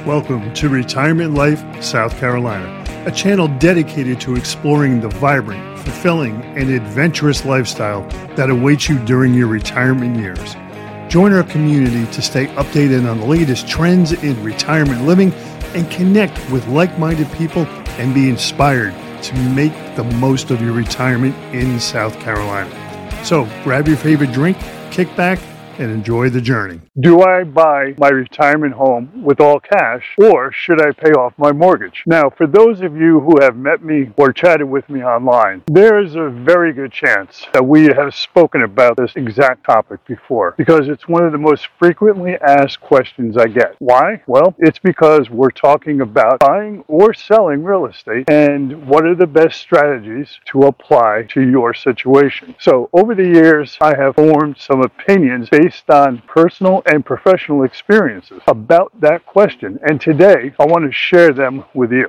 Welcome to Retirement Life South Carolina, a channel dedicated to exploring the vibrant, fulfilling, and adventurous lifestyle that awaits you during your retirement years. Join our community to stay updated on the latest trends in retirement living and connect with like-minded people and be inspired to make the most of your retirement in South Carolina. So grab your favorite drink, kick back, and enjoy the journey. Do I buy my retirement home with all cash, or should I pay off my mortgage? Now, for those of you who have met me or chatted with me online, there's a very good chance that we have spoken about this exact topic before, because it's one of the most frequently asked questions I get. Why? Well, it's because we're talking about buying or selling real estate and what are the best strategies to apply to your situation. So over the years, I have formed some opinions based on personal and professional experiences about that question, and today I want to share them with you.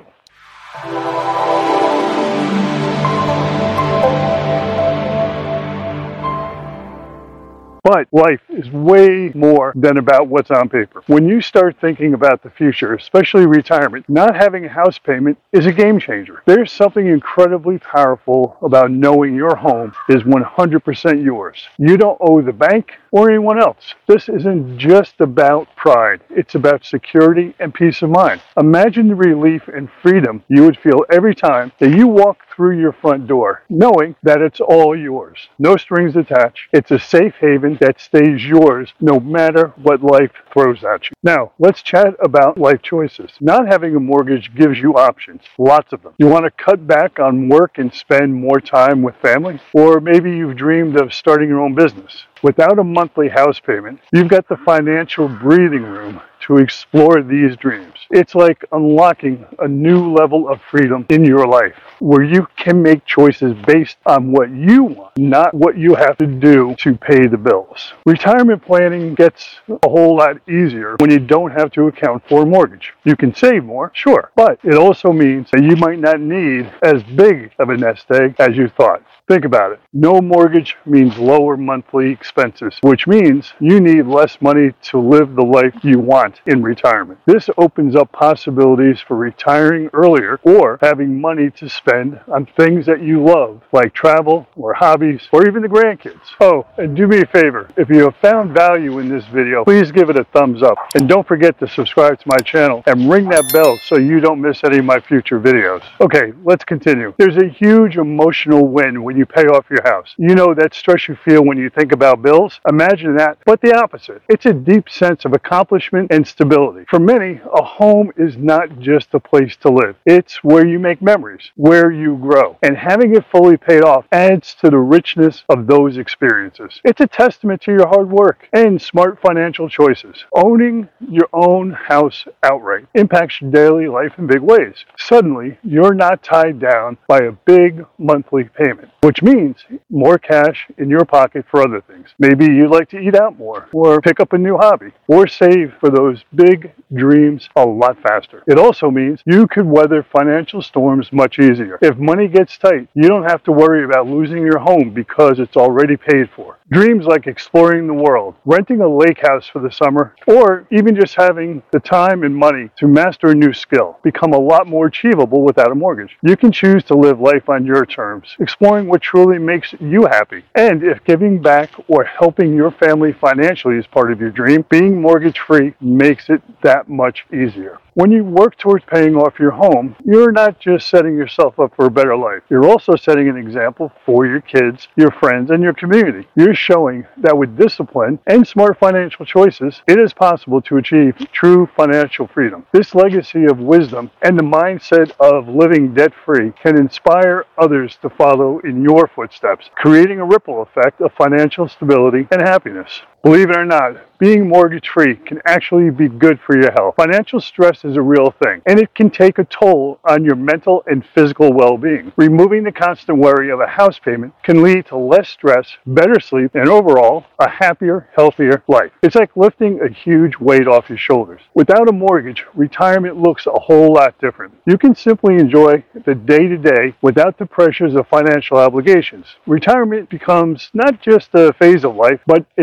But life is way more than about what's on paper. When you start thinking about the future, especially retirement, not having a house payment is a game changer. There's something incredibly powerful about knowing your home is 100% yours. You don't owe the bank or anyone else. This isn't just about pride. It's about security and peace of mind. Imagine the relief and freedom you would feel every time that you walk through your front door, knowing that it's all yours. No strings attached. It's a safe haven that stays yours no matter what life throws at you. Now, let's chat about life choices. Not having a mortgage gives you options, lots of them. You want to cut back on work and spend more time with family? Or maybe you've dreamed of starting your own business. Without a monthly house payment, you've got the financial breathing room to explore these dreams. It's like unlocking a new level of freedom in your life, where you can make choices based on what you want, not what you have to do to pay the bills. Retirement planning gets a whole lot easier when you don't have to account for a mortgage. You can save more, sure, but it also means that you might not need as big of a nest egg as you thought. Think about it. No mortgage means lower monthly expenses, which means you need less money to live the life you want in retirement. This opens up possibilities for retiring earlier or having money to spend on things that you love, like travel or hobbies or even the grandkids. Oh, and do me a favor. If you have found value in this video, please give it a thumbs up. And don't forget to subscribe to my channel and ring that bell so you don't miss any of my future videos. Okay, let's continue. There's a huge emotional win when you pay off your house. You know that stress you feel when you think about bills? Imagine that, but the opposite. It's a deep sense of accomplishment and stability. For many, a home is not just a place to live. It's where you make memories, where you grow. And having it fully paid off adds to the richness of those experiences. It's a testament to your hard work and smart financial choices. Owning your own house outright impacts your daily life in big ways. Suddenly, you're not tied down by a big monthly payment, which means more cash in your pocket for other things. Maybe you like to eat out more, or pick up a new hobby, or save for those big dreams a lot faster. It also means you could weather financial storms much easier. If money gets tight, you don't have to worry about losing your home because it's already paid for. Dreams like exploring the world, renting a lake house for the summer, or even just having the time and money to master a new skill become a lot more achievable without a mortgage. You can choose to live life on your terms, exploring what truly makes you happy. And if giving back or helping your family financially is part of your dream, being mortgage-free makes it that much easier. When you work towards paying off your home, you're not just setting yourself up for a better life. You're also setting an example for your kids, your friends, and your community. You're showing that with discipline and smart financial choices, it is possible to achieve true financial freedom. This legacy of wisdom and the mindset of living debt-free can inspire others to follow in your footsteps, creating a ripple effect of financial stability and happiness. Believe it or not, being mortgage-free can actually be good for your health. Financial stress is a real thing, and it can take a toll on your mental and physical well-being. Removing the constant worry of a house payment can lead to less stress, better sleep, and overall, a happier, healthier life. It's like lifting a huge weight off your shoulders. Without a mortgage, retirement looks a whole lot different. You can simply enjoy the day-to-day without the pressures of financial obligations. Retirement becomes not just a phase of life, but an adventure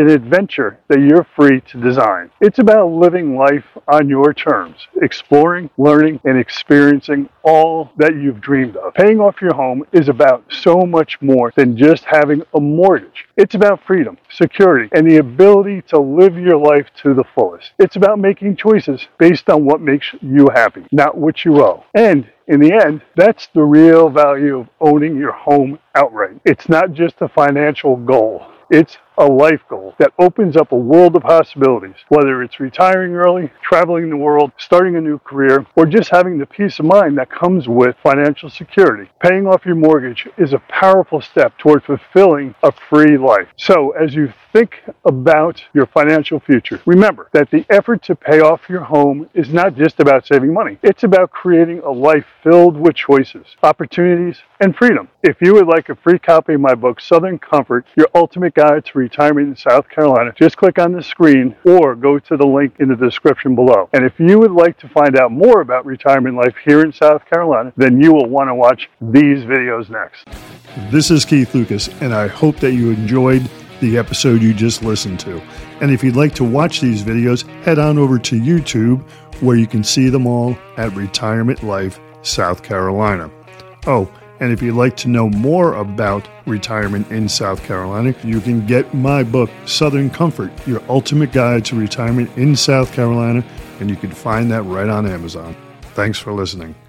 adventure that you're free to design. It's about living life on your terms, exploring, learning, and experiencing all that you've dreamed of. Paying off your home is about so much more than just having a mortgage. It's about freedom, security, and the ability to live your life to the fullest. It's about making choices based on what makes you happy, not what you owe. And in the end, that's the real value of owning your home outright. It's not just a financial goal. It's a life goal that opens up a world of possibilities, whether it's retiring early, traveling the world, starting a new career, or just having the peace of mind that comes with financial security. Paying off your mortgage is a powerful step toward fulfilling a free life. So as you think about your financial future, remember that the effort to pay off your home is not just about saving money. It's about creating a life filled with choices, opportunities, and freedom. If you would like a free copy of my book, Southern Comfort, Your Ultimate Guide to Retirement in South Carolina, just click on the screen or go to the link in the description below. And if you would like to find out more about retirement life here in South Carolina, then you will want to watch these videos next. This is Keith Lucas, and I hope that you enjoyed the episode you just listened to. And if you'd like to watch these videos, head on over to YouTube, where you can see them all at Retirement Life South Carolina. Oh, and if you'd like to know more about retirement in South Carolina, you can get my book, Southern Comfort, Your Ultimate Guide to Retirement in South Carolina, and you can find that right on Amazon. Thanks for listening.